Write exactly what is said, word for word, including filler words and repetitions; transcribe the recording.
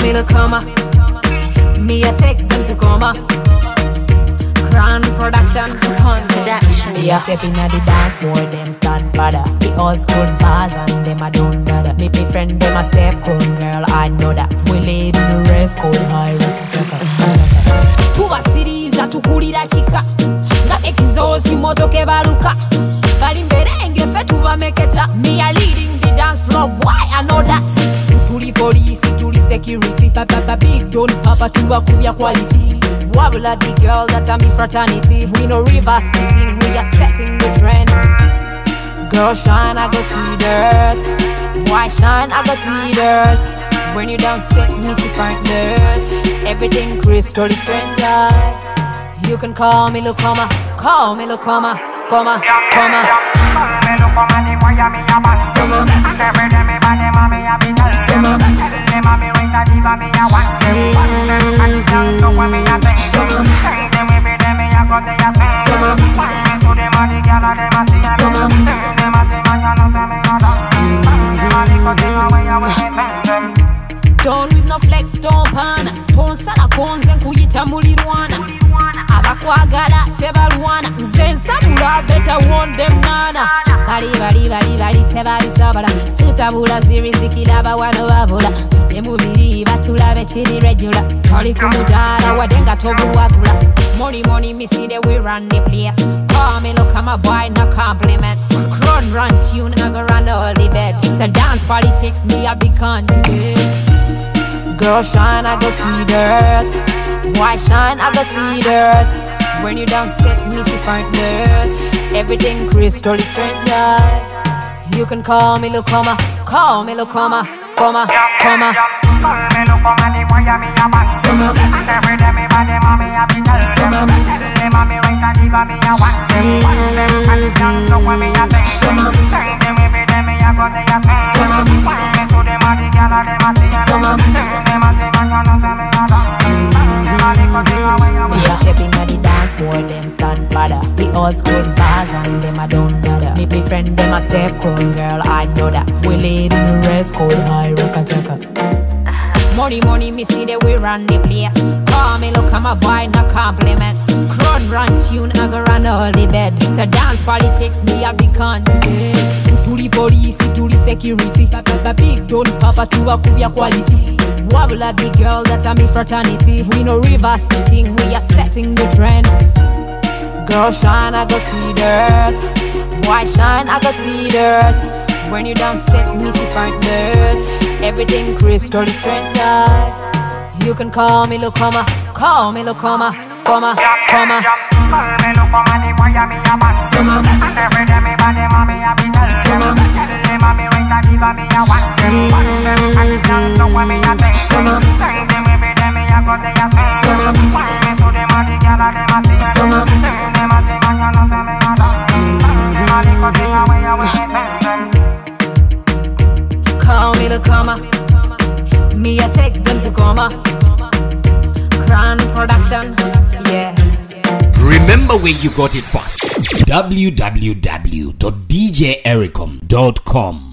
me the coma. Me I take them to coma. Grand production, grand production. Me a step in at the dance floor, them stand father. The old school version, them I don't bother. Me me friend, them a step crown girl, I know that. We laid in the rest code high rock. Tuba series atukulira chika. Nga exhaust motoke baluka. Bali mberenge fe tuba meketa. Me a leading the dance floor, boy I know that. Tuli police, tuli security. Papa papa big don't papa tuba kubya quality. Wobble at the girl that I'm in fraternity. We no reverse thinking, we are setting the trend. Girl shine, I go see dirt. Boy shine, I go see dirt. When you down set, me see front dirt. Everything crystal is stranger. You can call me Lucoma, call me Lucoma, coma, coma. Summer. Done with no flex, don't pan. Tonsala konze nkuyita mulirwana. Abakwagala tebalwana. Nze nsabula better want them nana. Bali bali bali bali tebabisabala. Tutabula zirizikira abawano babula. Emubiri batulabe kiri regular. Toli kumudala wadenga tobulwagula. Money money me see the we run the place. Call me look I'm a boy no compliments. Run run tune I go run all the bed. It's a dance party takes me a big candidate. Girl shine I go see dirt. Boy shine I go see dirt. When you down set me see front dirt. Everything crystal is stranger. You can call me Lucoma, call me Lucoma, coma, coma. Summer. Me a step in at the dance floor, them stand father. The old school version, them I don't bother. Me me friend, them a step crown girl, I know that. We laid in the rest code high rock attacker. Money, money, me see the we run the place. Call me, look, I'm a boy, no compliments. Run, run, tune, I go run all the bed. It's a dance party, takes me a big candidate. Tuli police, tuli security. Papa big don't papa tuba kubya quality. Wobble at the girl that I'm in fraternity. We no reverse thinking, we are setting the trend. Girl shine, I go see dirt. Boy shine, I go see dirt. When you down set, me see front dirt. Everything crystal is stranger. You can call me Lucoma, call me Lucoma, coma, coma. Summer. Call me the coma. Me I take them to coma. Grand production, yeah. Remember where you got it first. w w w dot d j ericom dot com